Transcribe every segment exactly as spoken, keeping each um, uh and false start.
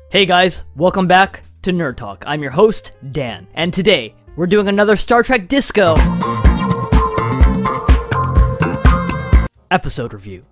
Hey guys, welcome back to Nerd Talk. I'm your host, Dan, and today we're doing another Star Trek Disco episode review.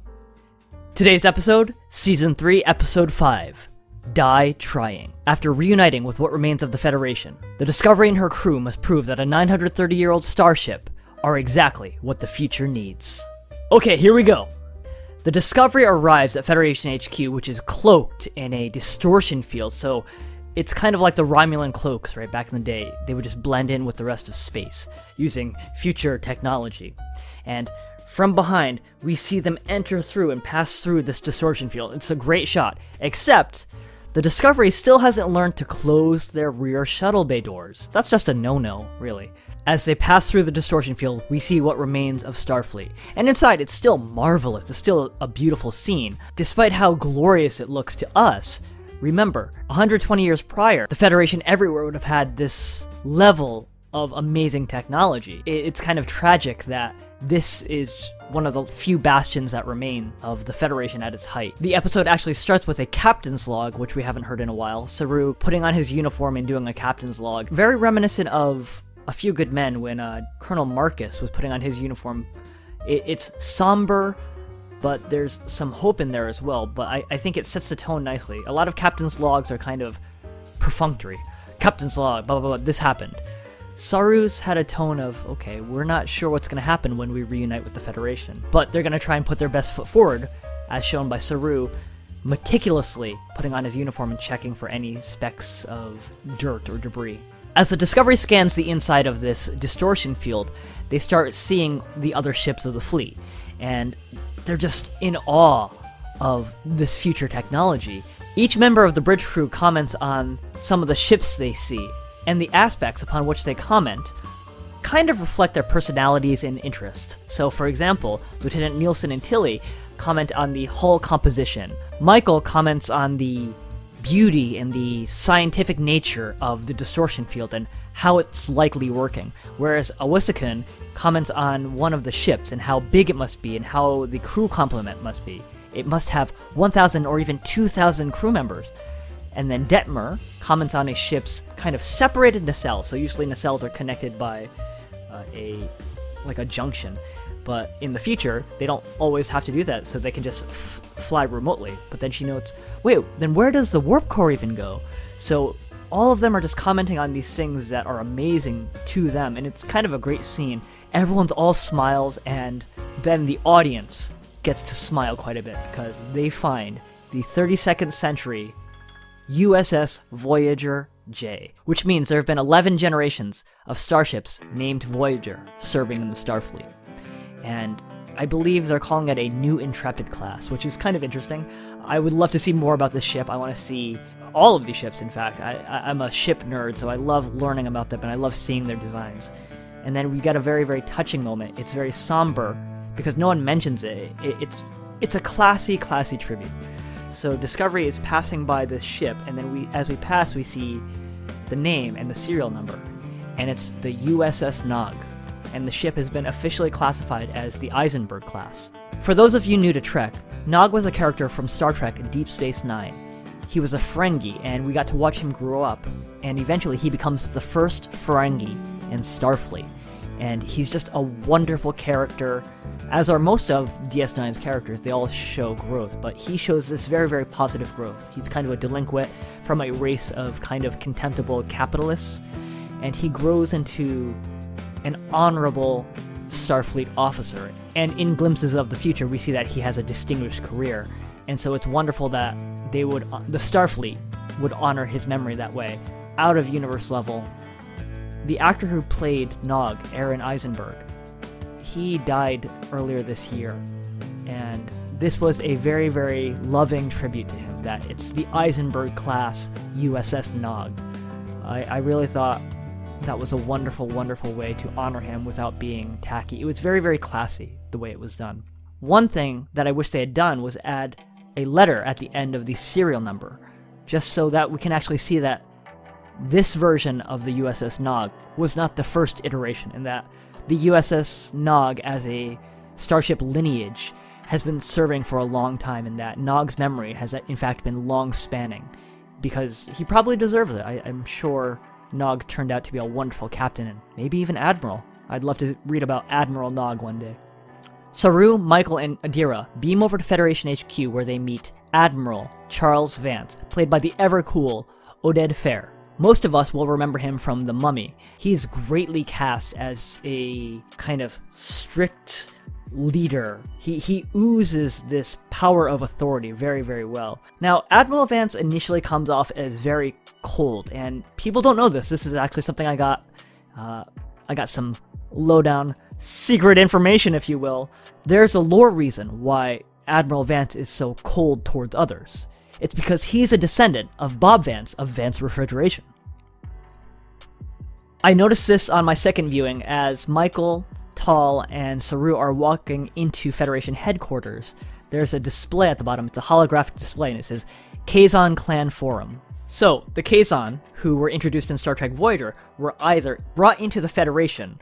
Today's episode, Season three, Episode five, Die Trying. After reuniting with what remains of the Federation, the Discovery and her crew must prove that a nine hundred thirty-year-old starship are exactly what the future needs. Okay, here we go. The Discovery arrives at Federation H Q, which is cloaked in a distortion field, so it's kind of like the Romulan cloaks, right? Back in the day, they would just blend in with the rest of space, using future technology. And from behind, we see them enter through and pass through this distortion field. It's a great shot, except the Discovery still hasn't learned to close their rear shuttle bay doors. That's just a no-no, really. As they pass through the distortion field, we see what remains of Starfleet. And inside, it's still marvelous. It's still a beautiful scene. Despite how glorious it looks to us, remember, one hundred twenty years prior, the Federation everywhere would have had this level of amazing technology. It's kind of tragic that this is one of the few bastions that remain of the Federation at its height. The episode actually starts with a captain's log, which we haven't heard in a while. Saru putting on his uniform and doing a captain's log. Very reminiscent of A Few Good Men when uh, Colonel Marcus was putting on his uniform. It, it's somber, but there's some hope in there as well, but I, I think it sets the tone nicely. A lot of captain's logs are kind of perfunctory. Captain's log, blah, blah, blah, this happened. Saru's had a tone of, okay, we're not sure what's going to happen when we reunite with the Federation, but they're going to try and put their best foot forward, as shown by Saru meticulously putting on his uniform and checking for any specks of dirt or debris. As the Discovery scans the inside of this distortion field, they start seeing the other ships of the fleet, and they're just in awe of this future technology. Each member of the bridge crew comments on some of the ships they see, and the aspects upon which they comment kind of reflect their personalities and interest. So, for example, Lieutenant Nielsen and Tilly comment on the hull composition. Michael comments on the beauty and the scientific nature of the distortion field and how it's likely working, whereas Awisakun comments on one of the ships and how big it must be and how the crew complement must be. It must have one thousand or even two thousand crew members. And then Detmer comments on a ship's kind of separated nacelle, so usually nacelles are connected by uh, a like a junction, but in the future they don't always have to do that, so they can just f- fly remotely. But then she notes, wait, then where does the warp core even go? So all of them are just commenting on these things that are amazing to them, and it's kind of a great scene. Everyone's all smiles, and then the audience gets to smile quite a bit because they find the thirty-second century U S S Voyager J, which means there have been eleven generations of starships named Voyager serving in the Starfleet. And I believe they're calling it a new Intrepid class, which is kind of interesting. I would love to see more about this ship. I want to see all of these ships, in fact. I, I, I'm a ship nerd, so I love learning about them, and I love seeing their designs. And then we get a very, very touching moment. It's very somber, because no one mentions it. it it's, it's a classy, classy tribute. So Discovery is passing by this ship, and then we, as we pass, we see the name and the serial number. And it's the U S S Nog. And the ship has been officially classified as the Eisenberg class. For those of you new to Trek, Nog was a character from Star Trek Deep Space Nine. He was a Ferengi, and we got to watch him grow up, and eventually he becomes the first Ferengi in Starfleet. And he's just a wonderful character, as are most of D S nine's characters. They all show growth, but he shows this very, very positive growth. He's kind of a delinquent from a race of kind of contemptible capitalists, and he grows into an honorable Starfleet officer. And in glimpses of the future, we see that he has a distinguished career. And so it's wonderful that they would, the Starfleet would honor his memory that way, out of universe level. The actor who played Nog, Aaron Eisenberg, he died earlier this year. And this was a very, very loving tribute to him, that it's the Eisenberg class U S S Nog. I, I really thought that was a wonderful, wonderful way to honor him without being tacky. It was very, very classy, the way it was done. One thing that I wish they had done was add a letter at the end of the serial number, just so that we can actually see that this version of the U S S Nog was not the first iteration, and that the U S S Nog as a starship lineage has been serving for a long time, and that Nog's memory has in fact been long-spanning, because he probably deserves it. I, I'm sure Nog turned out to be a wonderful captain and maybe even admiral. I'd love to read about Admiral Nog one day. Saru, Michael, and Adira beam over to Federation H Q where they meet Admiral Charles Vance, played by the ever-cool Oded Fehr. Most of us will remember him from The Mummy. He's greatly cast as a kind of strict leader. He he oozes this power of authority very, very well. Now, Admiral Vance initially comes off as very cold, and people don't know this. This is actually something I got. Uh, I got some lowdown secret information, if you will. There's a lore reason why Admiral Vance is so cold towards others. It's because he's a descendant of Bob Vance of Vance Refrigeration. I noticed this on my second viewing as Michael, Tal, and Saru are walking into Federation headquarters. There's a display at the bottom. It's a holographic display, and it says Kazon Clan Forum. So, the Kazon, who were introduced in Star Trek Voyager, were either brought into the Federation,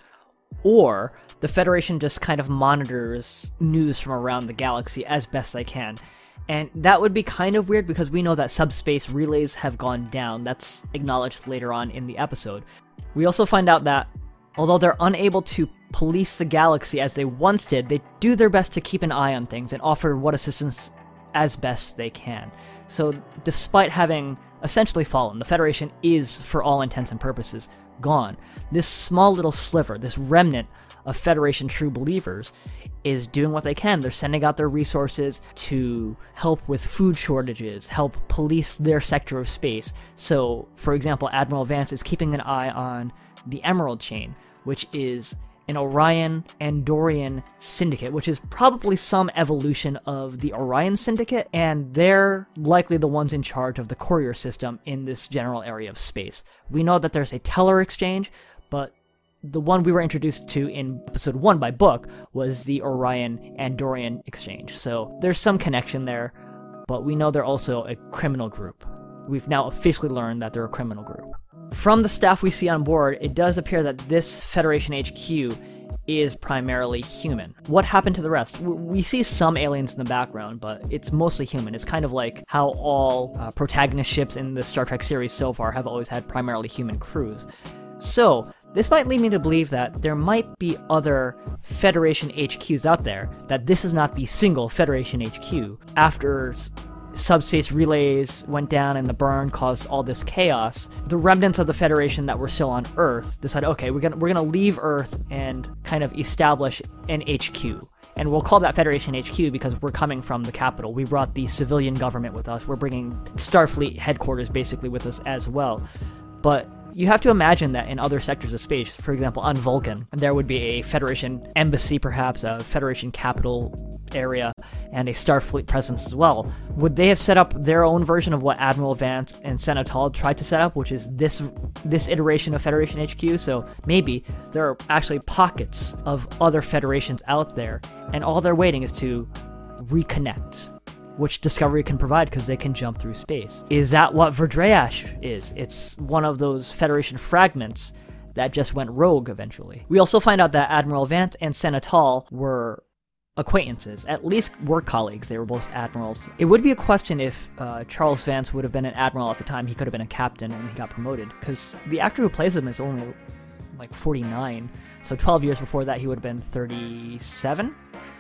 or the Federation just kind of monitors news from around the galaxy as best they can. And that would be kind of weird because we know that subspace relays have gone down. That's acknowledged later on in the episode. We also find out that, although they're unable to police the galaxy as they once did, they do their best to keep an eye on things and offer what assistance as best they can. So, despite having essentially fallen, the Federation is, for all intents and purposes, gone. This small little sliver, this remnant of Federation true believers, is doing what they can. They're sending out their resources to help with food shortages, help police their sector of space. So, for example, Admiral Vance is keeping an eye on the Emerald Chain, which is an Orion Andorian syndicate, which is probably some evolution of the Orion Syndicate, and they're likely the ones in charge of the courier system in this general area of space. We know that there's a teller exchange, but the one we were introduced to in episode one by book was the Orion Andorian exchange. So there's some connection there, but we know they're also a criminal group. We've now officially learned that they're a criminal group. From the staff we see on board, it does appear that this Federation H Q is primarily human. What happened to the rest? We see some aliens in the background, but it's mostly human. It's kind of like how all uh, protagonist ships in the Star Trek series so far have always had primarily human crews. So, this might lead me to believe that there might be other Federation H Qs out there, that this is not the single Federation H Q. After subspace relays went down and the burn caused all this chaos, the remnants of the Federation that were still on Earth decided, okay, we're gonna we're gonna leave Earth and kind of establish an H Q. And we'll call that Federation H Q because we're coming from the capital. We brought the civilian government with us. We're bringing Starfleet headquarters basically with us as well. But you have to imagine that in other sectors of space, for example, on Vulcan, there would be a Federation embassy, perhaps, a Federation capital area, and a Starfleet presence as well. Would they have set up their own version of what Admiral Vance and Senatol tried to set up, which is this this iteration of Federation H Q? So maybe there are actually pockets of other federations out there, and all they're waiting is to reconnect, which Discovery can provide because they can jump through space. Is that what Verdreash is? It's one of those Federation fragments that just went rogue eventually. We also find out that Admiral Vance and Senatol were acquaintances, at least work colleagues. They were both admirals. It would be a question if uh, Charles Vance would have been an admiral at the time. He could have been a captain and he got promoted, because the actor who plays him is only like forty-nine, so twelve years before that he would have been thirty-seven.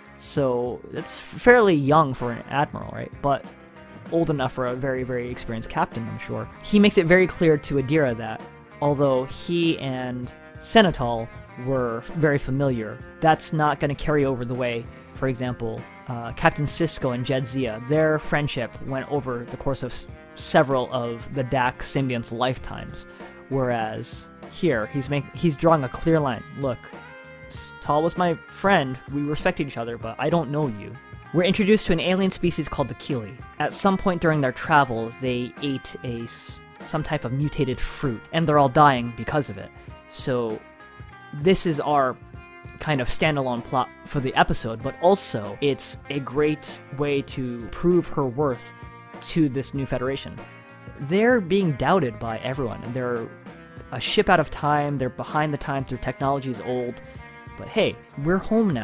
So it's fairly young for an admiral, right? But old enough for a very, very experienced captain, I'm sure. He makes it very clear to Adira that although he and Senatol were very familiar, that's not going to carry over the way, for example, uh, Captain Sisko and Jadzia, their friendship went over the course of s- several of the Dax symbionts' lifetimes. Whereas here, he's make- he's drawing a clear line. Look, Tal was my friend, we respected each other, but I don't know you. We're introduced to an alien species called the Keeley. At some point during their travels, they ate a some type of mutated fruit, and they're all dying because of it. So this is our kind of standalone plot for the episode, but also it's a great way to prove her worth to this new Federation. They're being doubted by everyone, and they're a ship out of time, they're behind the times, their technology is old. But hey, we're home now.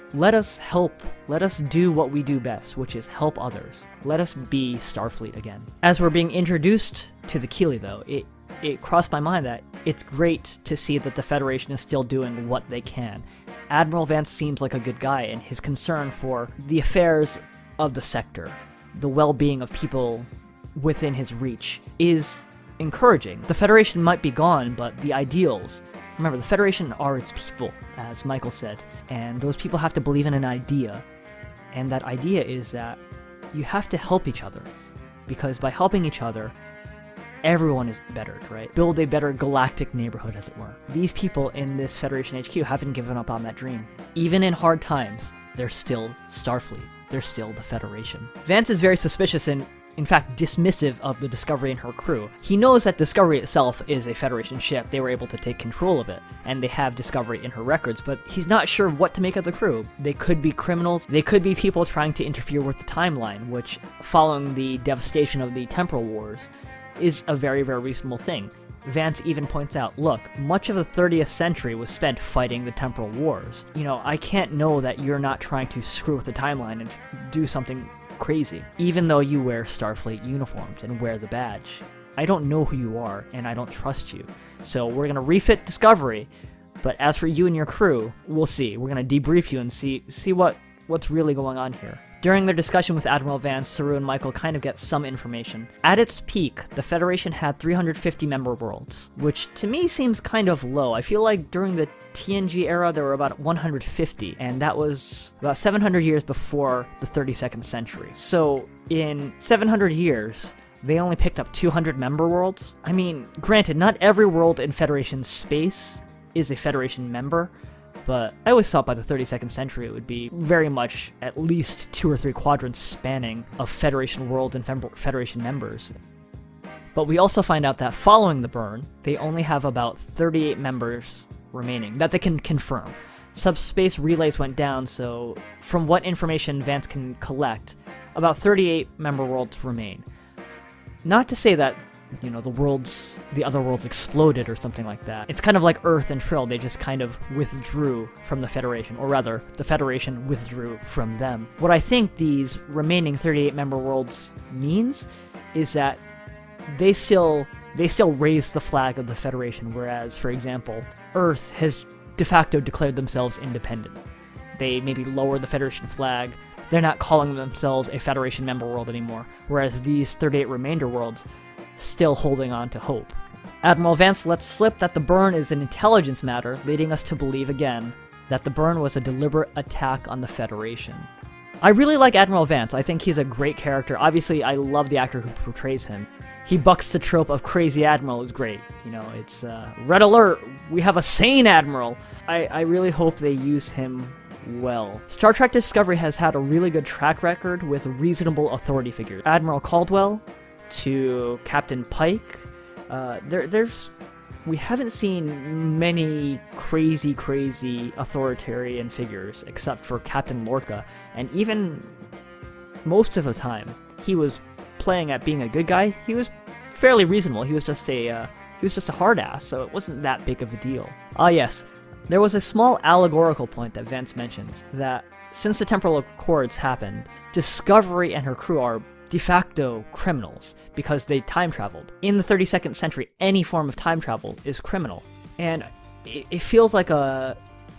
let us help, let us do what we do best, which is help others. Let us be Starfleet again. As we're being introduced to the Keeley, though, it, it crossed my mind that it's great to see that the Federation is still doing what they can. Admiral Vance seems like a good guy, and his concern for the affairs of the sector, the well-being of people within his reach, is encouraging. The Federation might be gone, but the ideals... Remember, the Federation are its people, as Michael said, and those people have to believe in an idea, and that idea is that you have to help each other, because by helping each other, everyone is bettered, right? Build a better galactic neighborhood, as it were. These people in this Federation H Q haven't given up on that dream. Even in hard times, they're still Starfleet. They're still the Federation. Vance is very suspicious and, in fact, dismissive of the Discovery and her crew. He knows that Discovery itself is a Federation ship. They were able to take control of it, and they have Discovery in her records, but he's not sure what to make of the crew. They could be criminals. They could be people trying to interfere with the timeline, which, following the devastation of the Temporal Wars, is a very, very reasonable thing. Vance even points out, look, much of the thirtieth century was spent fighting the Temporal Wars. You know, I can't know that you're not trying to screw with the timeline and do something crazy, even though you wear Starfleet uniforms and wear the badge. I don't know who you are, and I don't trust you. So we're gonna refit Discovery, but as for you and your crew, we'll see. We're gonna debrief you and see see what what's really going on here. During their discussion with Admiral Vance, Saru and Michael kind of get some information. At its peak, the Federation had three hundred fifty member worlds, which to me seems kind of low. I feel like during the T N G era, there were about one hundred fifty, and that was about seven hundred years before the thirty-second century. So in seven hundred years, they only picked up two hundred member worlds. I mean, granted, not every world in Federation space is a Federation member, but I always thought by the thirty-second century it would be very much at least two or three quadrants spanning of Federation worlds and Fem- Federation members. But we also find out that following the burn, they only have about thirty-eight members remaining that they can confirm. Subspace relays went down, so from what information Vance can collect, about thirty-eight member worlds remain. Not to say that, you know, the worlds, the other worlds exploded or something like that. It's kind of like Earth and Trill, they just kind of withdrew from the Federation, or rather, the Federation withdrew from them. What I think these remaining thirty-eight member worlds means is that they still, they still raise the flag of the Federation, whereas, for example, Earth has de facto declared themselves independent. They maybe lowered the Federation flag, they're not calling themselves a Federation member world anymore, whereas these thirty-eight remainder worlds still holding on to hope. Admiral Vance lets slip that the burn is an intelligence matter, leading us to believe again that the burn was a deliberate attack on the Federation. I really like Admiral Vance. I think he's a great character. Obviously, I love the actor who portrays him. He bucks the trope of crazy admiral. It's great. You know, it's uh, red alert, we have a sane admiral. I, I really hope they use him well. Star Trek Discovery has had a really good track record with reasonable authority figures. Admiral Caldwell to Captain Pike. Uh, there, there's, we haven't seen many crazy, crazy authoritarian figures except for Captain Lorca, and even most of the time he was playing at being a good guy. He was fairly reasonable. He was just a, uh, he was just a hard ass, so it wasn't that big of a deal. Ah, yes, there was a small allegorical point that Vance mentions that since the Temporal Accords happened, Discovery and her crew are de facto criminals because they time traveled. In the thirty-second century, any form of time travel is criminal. And it, it feels like a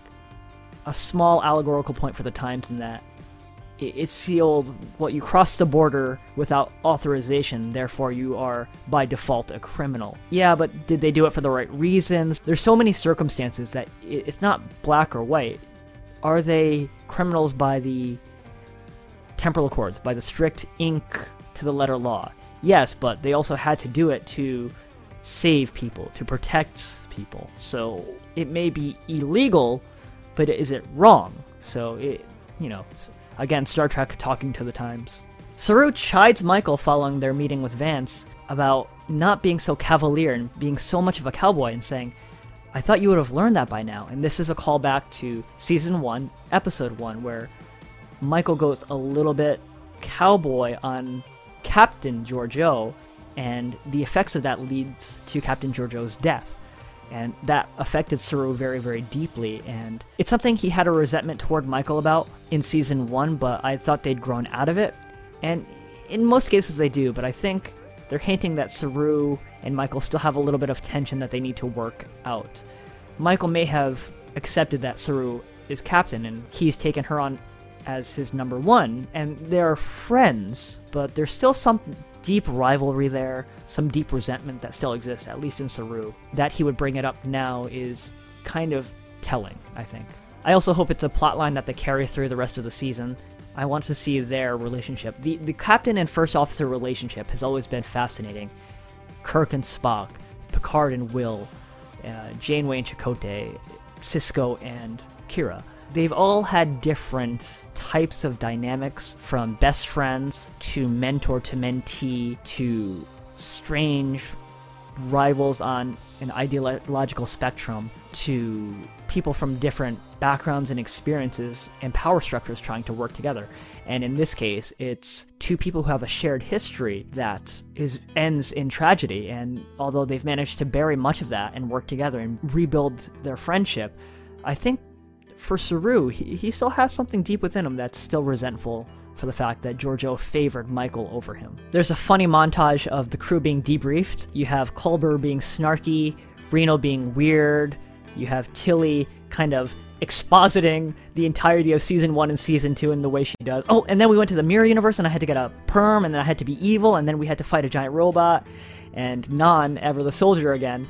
a small allegorical point for the times in that it, it's sealed what you cross the border without authorization, therefore you are by default a criminal. Yeah, but did they do it for the right reasons? There's so many circumstances that it, it's not black or white. Are they criminals by the Temporal Accords, by the strict ink to the letter law? Yes, but they also had to do it to save people, to protect people. So it may be illegal, but is it wrong? So it, you know, again, Star Trek talking to the times. Saru chides Michael following their meeting with Vance about not being so cavalier and being so much of a cowboy, and saying, I thought you would have learned that by now. And this is a callback to Season one, Episode one, where Michael goes a little bit cowboy on Captain Georgiou, and the effects of that leads to Captain Georgiou's death. And that affected Saru very, very deeply, and it's something he had a resentment toward Michael about in Season one, but I thought they'd grown out of it. And in most cases they do, but I think they're hinting that Saru and Michael still have a little bit of tension that they need to work out. Michael may have accepted that Saru is captain, and he's taken her on as his number one, and they're friends, but there's still some deep rivalry there, some deep resentment that still exists, at least in Saru. That he would bring it up now is kind of telling, I think. I also hope it's a plotline that they carry through the rest of the season. I want to see their relationship. The the captain and first officer relationship has always been fascinating. Kirk and Spock, Picard and Will, uh, Janeway and Chakotay, Sisko and Kira. They've all had different types of dynamics, from best friends to mentor to mentee to strange rivals on an ideological spectrum to people from different backgrounds and experiences and power structures trying to work together. And in this case, it's two people who have a shared history that is ends in tragedy, and although they've managed to bury much of that and work together and rebuild their friendship, I think for Saru, he, he still has something deep within him that's still resentful for the fact that Georgiou favored Michael over him. There's a funny montage of the crew being debriefed. You have Culber being snarky, Reno being weird, you have Tilly kind of expositing the entirety of Season one and Season two in the way she does. Oh, and then we went to the Mirror Universe, and I had to get a perm, and then I had to be evil, and then we had to fight a giant robot, and Nan, ever the soldier again,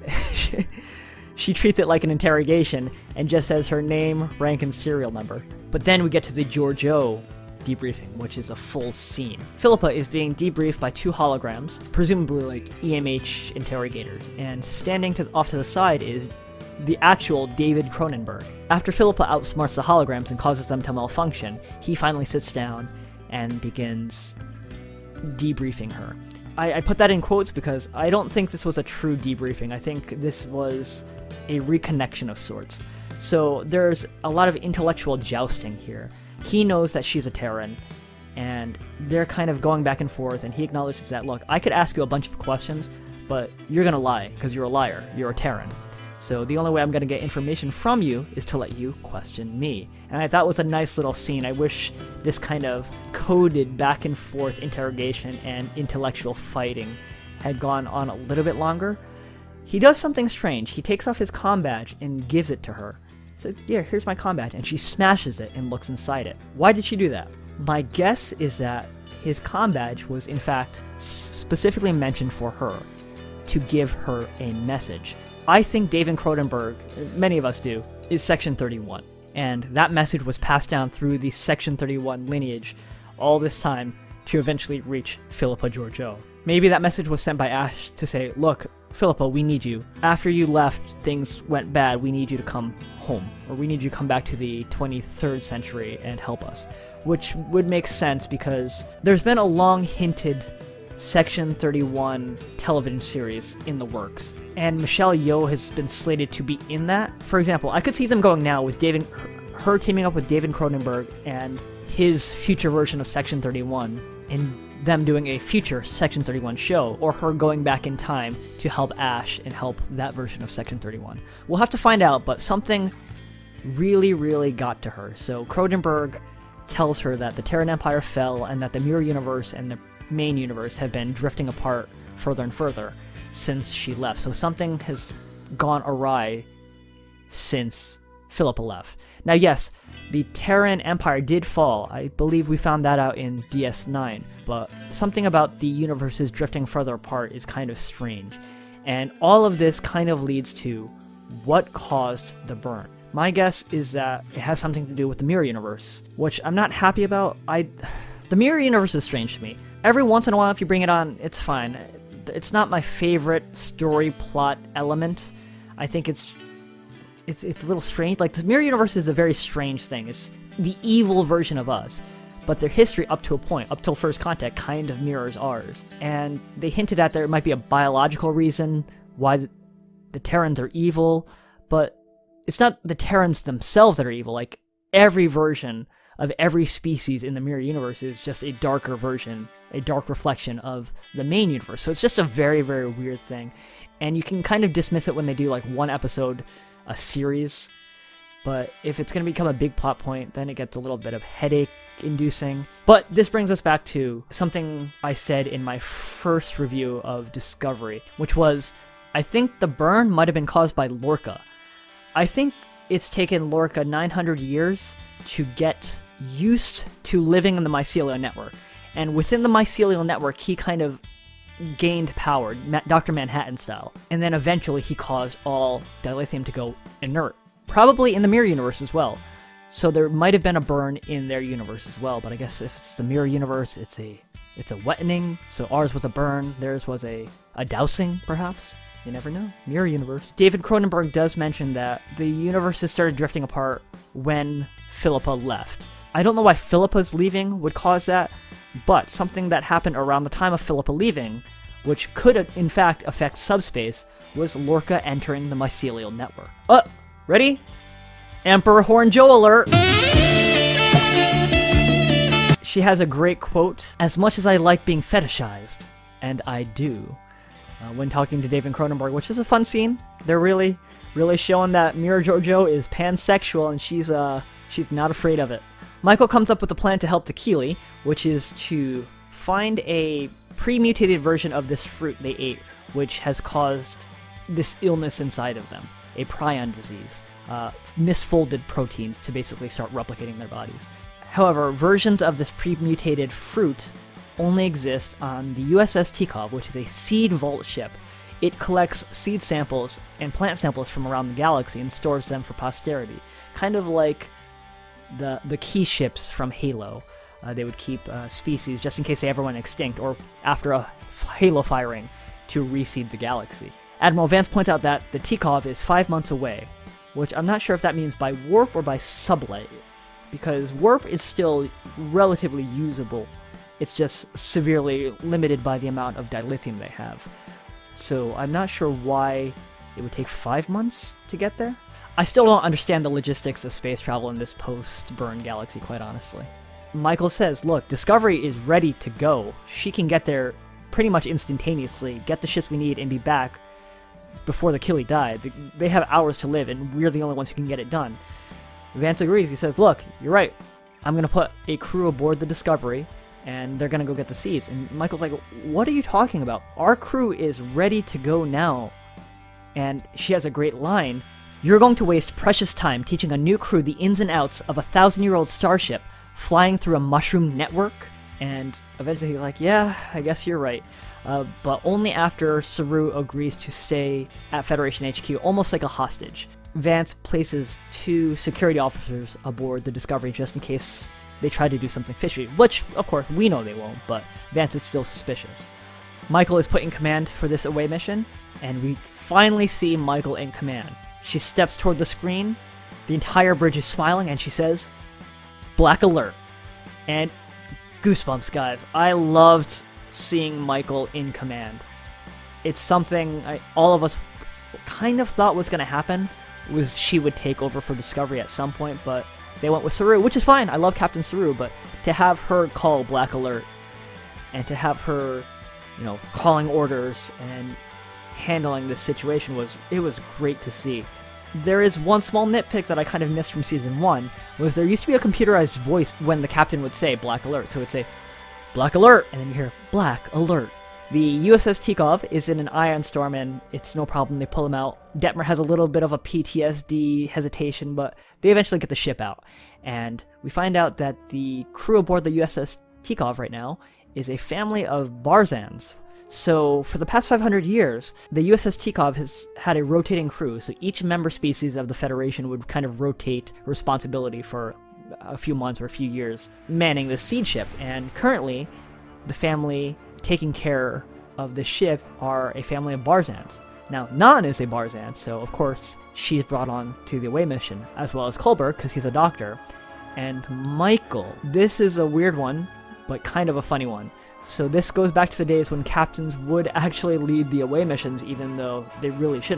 she treats it like an interrogation and just says her name, rank, and serial number. But then we get to the Georgiou debriefing, which is a full scene. Philippa is being debriefed by two holograms, presumably like E M H interrogators, and standing to, off to the side is the actual David Cronenberg. After Philippa outsmarts the holograms and causes them to malfunction, he finally sits down and begins debriefing her. I, I put that in quotes because I don't think this was a true debriefing. I think this was a reconnection of sorts. So there's a lot of intellectual jousting here. He knows that she's a Terran, and they're kind of going back and forth, and he acknowledges that, look, I could ask you a bunch of questions, but you're gonna lie, because you're a liar, you're a Terran. So the only way I'm gonna get information from you is to let you question me. And I thought it was a nice little scene. I wish this kind of coded back and forth interrogation and intellectual fighting had gone on a little bit longer. He does something strange. He takes off his comm badge and gives it to her. So, yeah, here's my comm badge. And she smashes it and looks inside it. Why did she do that? My guess is that his comm badge was, in fact, specifically mentioned for her, to give her a message. I think David Cronenberg, many of us do, is Section thirty-one. And that message was passed down through the Section thirty-one lineage all this time to eventually reach Philippa Georgiou. Maybe that message was sent by Ash to say, look, Philippa, we need you. After you left, things went bad. We need you to come home. Or we need you to come back to the twenty-third century and help us. Which would make sense because there's been a long hinted Section thirty-one television series in the works. And Michelle Yeoh has been slated to be in that. For example, I could see them going now with David, her teaming up with David Cronenberg and his future version of Section thirty-one, and them doing a future Section thirty-one show, or her going back in time to help Ash and help that version of Section thirty-one. We'll have to find out, but something really, really got to her. So Cronenberg tells her that the Terran Empire fell and that the Mirror Universe and the main universe have been drifting apart further and further since she left. So something has gone awry since Philippa left. Now, yes, the Terran Empire did fall. I believe we found that out in D S nine, but something about the universes drifting further apart is kind of strange. And all of this kind of leads to what caused the burn. My guess is that it has something to do with the Mirror Universe, which I'm not happy about. I, the Mirror Universe is strange to me. Every once in a while, if you bring it on, it's fine. It's not my favorite story plot element. I think it's It's, it's a little strange. Like, the Mirror Universe is a very strange thing. It's the evil version of us. But their history up to a point, up till First Contact, kind of mirrors ours. And they hinted at there might be a biological reason why the, the Terrans are evil. But it's not the Terrans themselves that are evil. Like, every version of every species in the mirror universe is just a darker version, a dark reflection of the main universe. So it's just a very, very weird thing. And you can kind of dismiss it when they do like one episode a series. But if it's going to become a big plot point, then it gets a little bit of headache inducing. But this brings us back to something I said in my first review of Discovery, which was, I think the burn might have been caused by Lorca. I think it's taken Lorca nine hundred years to get used to living in the mycelial network. And within the mycelial network, he kind of gained power, Doctor Manhattan style. And then eventually he caused all dilithium to go inert. Probably in the mirror universe as well. So there might have been a burn in their universe as well, but I guess if it's the mirror universe, it's a it's a wettening. So ours was a burn, theirs was a, a dousing, perhaps. You never know. Mirror universe. David Cronenberg does mention that the universes started drifting apart when Philippa left. I don't know why Philippa's leaving would cause that, but something that happened around the time of Philippa leaving, which could in fact affect subspace, was Lorca entering the mycelial network. Uh, ready? Emperor Horn Joe alert! She has a great quote, "As much as I like being fetishized, and I do," uh, when talking to David Cronenberg, which is a fun scene. They're really, really showing that Mira Jojo is pansexual, and she's uh, she's not afraid of it. Michael comes up with a plan to help the Keeley, which is to find a pre-mutated version of this fruit they ate, which has caused this illness inside of them, a prion disease, uh, misfolded proteins to basically start replicating their bodies. However, versions of this pre-mutated fruit only exist on the U S S Tikov, which is a seed vault ship. It collects seed samples and plant samples from around the galaxy and stores them for posterity, kind of like the the key ships from Halo. Uh, they would keep uh, species just in case they ever went extinct, or after a Halo firing to reseed the galaxy. Admiral Vance points out that the Tikov is five months away, which I'm not sure if that means by warp or by sublight, because warp is still relatively usable. It's just severely limited by the amount of dilithium they have. So I'm not sure why it would take five months to get there. I still don't understand the logistics of space travel in this post-burn galaxy, quite honestly. Michael says, look, Discovery is ready to go. She can get there pretty much instantaneously, get the ships we need, and be back before the Keeley die. They have hours to live, and we're the only ones who can get it done. Vance agrees. He says, look, you're right. I'm going to put a crew aboard the Discovery, and they're going to go get the seeds. And Michael's like, what are you talking about? Our crew is ready to go now. And she has a great line. You're going to waste precious time teaching a new crew the ins and outs of a thousand-year-old starship flying through a mushroom network? And eventually he's like, yeah, I guess you're right. Uh, but only after Saru agrees to stay at Federation H Q, almost like a hostage. Vance places two security officers aboard the Discovery just in case they try to do something fishy, which, of course, we know they won't, but Vance is still suspicious. Michael is put in command for this away mission, and we finally see Michael in command. She steps toward the screen, the entire bridge is smiling, and she says, Black Alert. And goosebumps, guys. I loved seeing Michael in command. It's something I, all of us kind of thought was going to happen, was she would take over for Discovery at some point, but they went with Saru, which is fine. I love Captain Saru, but to have her call Black Alert, and to have her, you know, calling orders and handling this situation was, it was great to see. There is one small nitpick that I kind of missed from Season one, was there used to be a computerized voice when the captain would say Black Alert, so it would say, Black Alert, and then you hear, Black Alert. The U S S Tikov is in an ion storm, and it's no problem, they pull him out. Detmer has a little bit of a P T S D hesitation, but they eventually get the ship out. And we find out that the crew aboard the U S S Tikov right now is a family of Barzans. So, for the past five hundred years, the U S S Tikov has had a rotating crew, so each member species of the Federation would kind of rotate responsibility for a few months or a few years manning the seed ship, and currently, the family taking care of the ship are a family of Barzans. Now, Nan is a Barzan, so of course, she's brought on to the away mission, as well as Kolberg, because he's a doctor, and Michael. This is a weird one, but kind of a funny one. So this goes back to the days when captains would actually lead the away missions, even though they really shouldn't.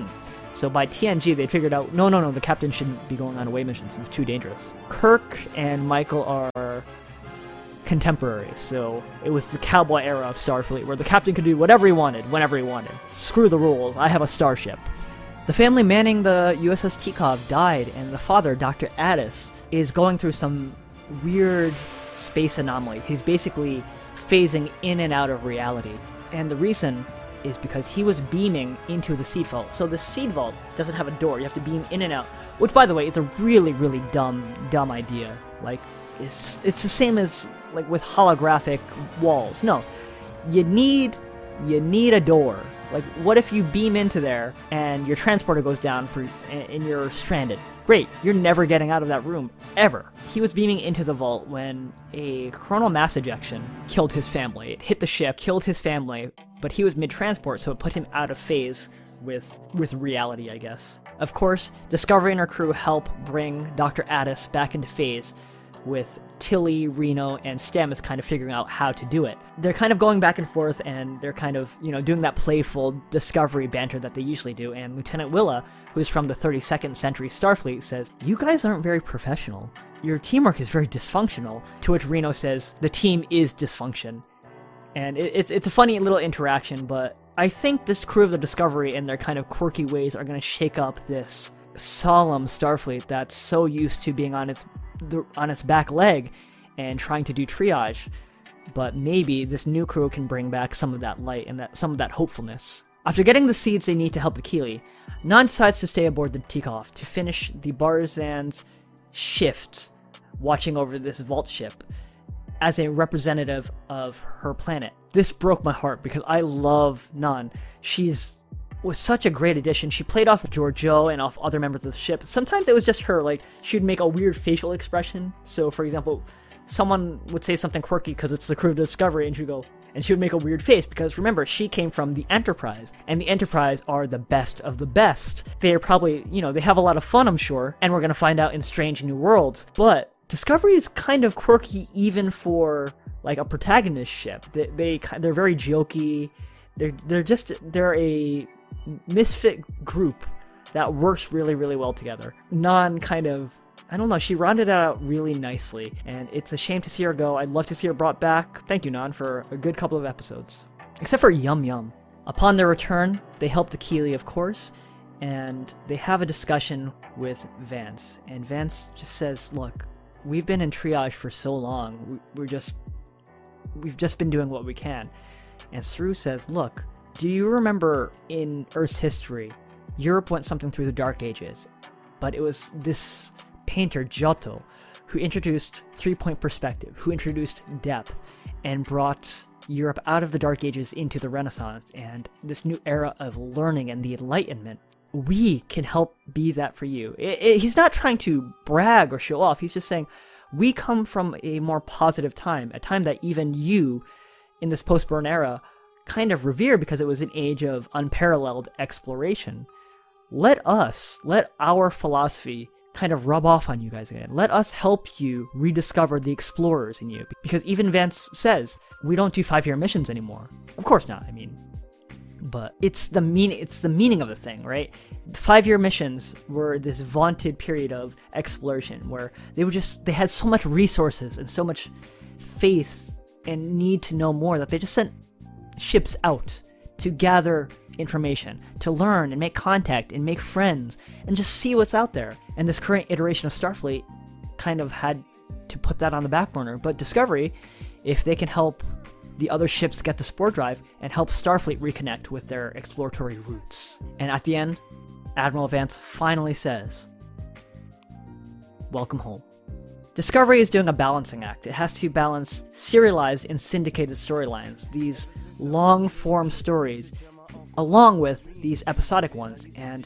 So by T N G, they figured out, no, no, no, the captain shouldn't be going on away missions. It's too dangerous. Kirk and Michael are contemporaries, so it was the cowboy era of Starfleet, where the captain could do whatever he wanted, whenever he wanted. Screw the rules, I have a starship. The family manning the U S S Tikov died, and the father, Doctor Addis, is going through some weird space anomaly. He's basically phasing in and out of reality. And the reason is because he was beaming into the seed vault. So the seed vault doesn't have a door. You have to beam in and out. Which, by the way, is a really, really dumb, dumb idea. Like, it's, it's the same as, like, with holographic walls. No. You need, you need a door. Like, what if you beam into there and your transporter goes down for and you're stranded? Great, you're never getting out of that room, ever. He was beaming into the vault when a coronal mass ejection killed his family. It hit the ship, killed his family, but he was mid-transport, so it put him out of phase with with reality, I guess. Of course, Discovery and her crew help bring Doctor Addis back into phase, with Tilly, Reno, and Stamets kind of figuring out how to do it. They're kind of going back and forth, and they're kind of, you know, doing that playful Discovery banter that they usually do, and Lieutenant Willa, who's from the thirty-second Century Starfleet, says, "You guys aren't very professional. Your teamwork is very dysfunctional." To which Reno says, "The team is dysfunction." And it, it's, it's a funny little interaction, but I think this crew of the Discovery and their kind of quirky ways are going to shake up this solemn Starfleet that's so used to being on its The, on its back leg and trying to do triage, but maybe this new crew can bring back some of that light and that some of that hopefulness. After getting the seeds they need to help the Keeley, Nan decides to stay aboard the Tikov to finish the Barzan's shift watching over this vault ship as a representative of her planet. This broke my heart because I love Nan. She's was such a great addition. She played off of Georgiou and off other members of the ship. Sometimes it was just her, like, she would make a weird facial expression. So, for example, someone would say something quirky because it's the crew of Discovery, and she'd go, and she would make a weird face because, remember, she came from the Enterprise, and the Enterprise are the best of the best. They are probably, you know, they have a lot of fun, I'm sure, and we're going to find out in Strange New Worlds. But Discovery is kind of quirky even for, like, a protagonist ship. They, they, they're very jokey. They're, they're just, they're a misfit group that works really, really well together. Nan kind of, I don't know, she rounded it out really nicely, and it's a shame to see her go. I'd love to see her brought back. Thank you, Nan, for a good couple of episodes. Except for Yum Yum. Upon their return, they help the Keeley, of course, and they have a discussion with Vance. And Vance just says, look, we've been in triage for so long. We're just, we've just been doing what we can. And Saru says, look, do you remember in Earth's history, Europe went something through the Dark Ages, but it was this painter, Giotto, who introduced three-point perspective, who introduced depth, and brought Europe out of the Dark Ages into the Renaissance and this new era of learning and the Enlightenment. We can help be that for you. It, it, he's not trying to brag or show off. He's just saying, we come from a more positive time, a time that even you, in this post-Burn era, kind of revere because it was an age of unparalleled exploration. Let us, let our philosophy kind of rub off on you guys again. Let us help you rediscover the explorers in you. Because even Vance says, we don't do five-year missions anymore. Of course not, I mean. But it's the mean it's the meaning of the thing, right? Five-year missions were this vaunted period of exploration where they were just, they had so much resources and so much faith and need to know more that they just sent ships out to gather information, to learn and make contact and make friends and just see what's out there. And this current iteration of Starfleet kind of had to put that on the back burner. But Discovery, if they can help the other ships get the spore drive and help Starfleet reconnect with their exploratory roots. And at the end, Admiral Vance finally says, welcome home. Discovery is doing a balancing act. It has to balance serialized and syndicated storylines, these long-form stories, along with these episodic ones. And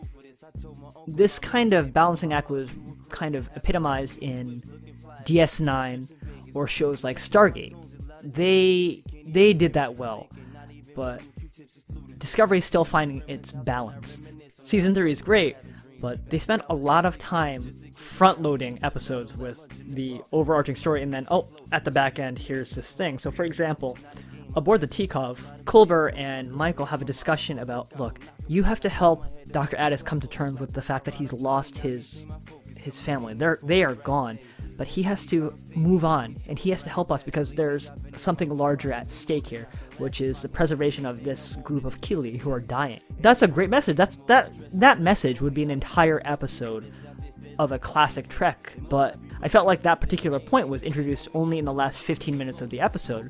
this kind of balancing act was kind of epitomized in D S nine or shows like Stargate. They they did that well, but Discovery is still finding its balance. Season three is great, but they spent a lot of time front-loading episodes with the overarching story, and then, oh, at the back end, here's this thing. So, for example, aboard the Tikov, Culber and Michael have a discussion about, look, you have to help Doctor Addis come to terms with the fact that he's lost his his family. They're they are gone, but he has to move on, and he has to help us because there's something larger at stake here, which is the preservation of this group of Kili who are dying. That's a great message. That's that that message would be an entire episode of a classic Trek, but I felt like that particular point was introduced only in the last fifteen minutes of the episode,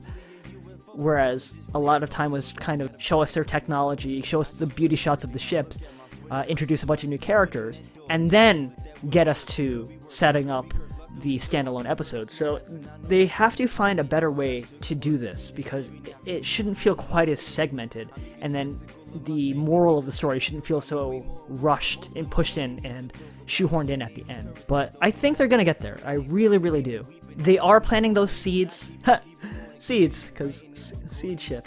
whereas a lot of time was kind of show us their technology, show us the beauty shots of the ships, uh, introduce a bunch of new characters, and then get us to setting up the standalone episode. So they have to find a better way to do this, because it shouldn't feel quite as segmented, and then the moral of the story shouldn't feel so rushed and pushed in and shoehorned in at the end. But I think they're gonna get there. I really, really do. They are planting those seeds. Seeds, because seed ship.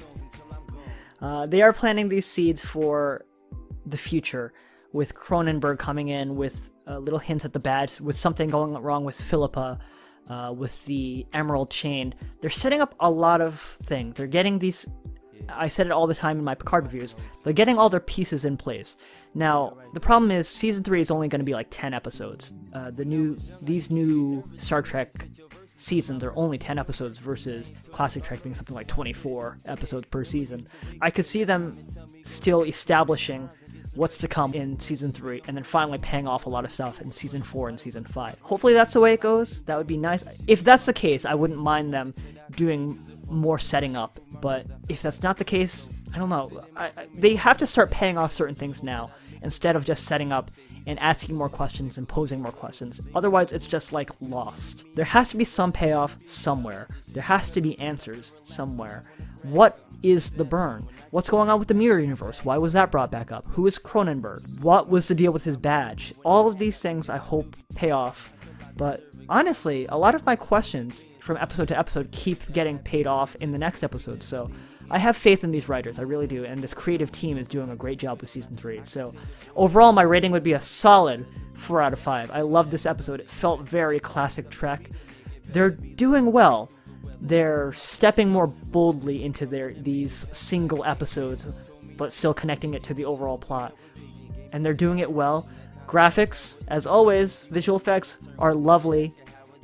Uh, they are planting these seeds for the future, with Cronenberg coming in with uh, little hints at the bad, with something going wrong with Philippa, uh, with the Emerald Chain. They're setting up a lot of things. They're getting these, I said it all the time in my Picard reviews, they're getting all their pieces in place. Now, the problem is season three is only going to be like ten episodes. Uh, the new, these new Star Trek seasons are only ten episodes versus classic Trek being something like twenty-four episodes per season. I could see them still establishing what's to come in season three, and then finally paying off a lot of stuff in season four and season five. Hopefully that's the way it goes. That would be nice. If that's the case, I wouldn't mind them doing more setting up, but if that's not the case, I don't know. I, I, they have to start paying off certain things now, instead of just setting up and asking more questions and posing more questions. Otherwise, it's just like Lost. There has to be some payoff somewhere. There has to be answers somewhere. What is the burn? What's going on with the Mirror Universe? Why was that brought back up? Who is Cronenberg? What was the deal with his badge? All of these things I hope pay off. But honestly, a lot of my questions from episode to episode keep getting paid off in the next episode. So I have faith in these writers, I really do, and this creative team is doing a great job with season three. So overall, my rating would be a solid four out of five. I love this episode. It felt very classic Trek. They're doing well. They're stepping more boldly into their these single episodes, but still connecting it to the overall plot. And they're doing it well. Graphics, as always, visual effects are lovely.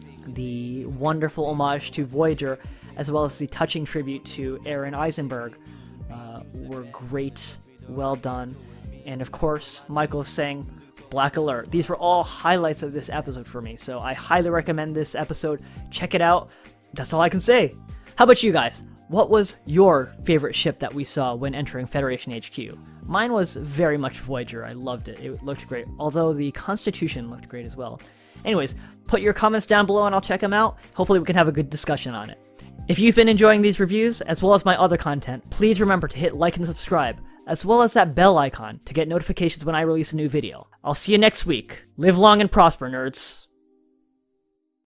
The wonderful homage to Voyager, as well as the touching tribute to Aaron Eisenberg, uh, were great, well done. And of course, Michael saying Black Alert. These were all highlights of this episode for me, so I highly recommend this episode. Check it out. That's all I can say. How about you guys? What was your favorite ship that we saw when entering Federation H Q? Mine was very much Voyager. I loved it. It looked great, although the Constitution looked great as well. Anyways, put your comments down below and I'll check them out. Hopefully we can have a good discussion on it. If you've been enjoying these reviews, as well as my other content, please remember to hit like and subscribe, as well as that bell icon to get notifications when I release a new video. I'll see you next week. Live long and prosper, nerds.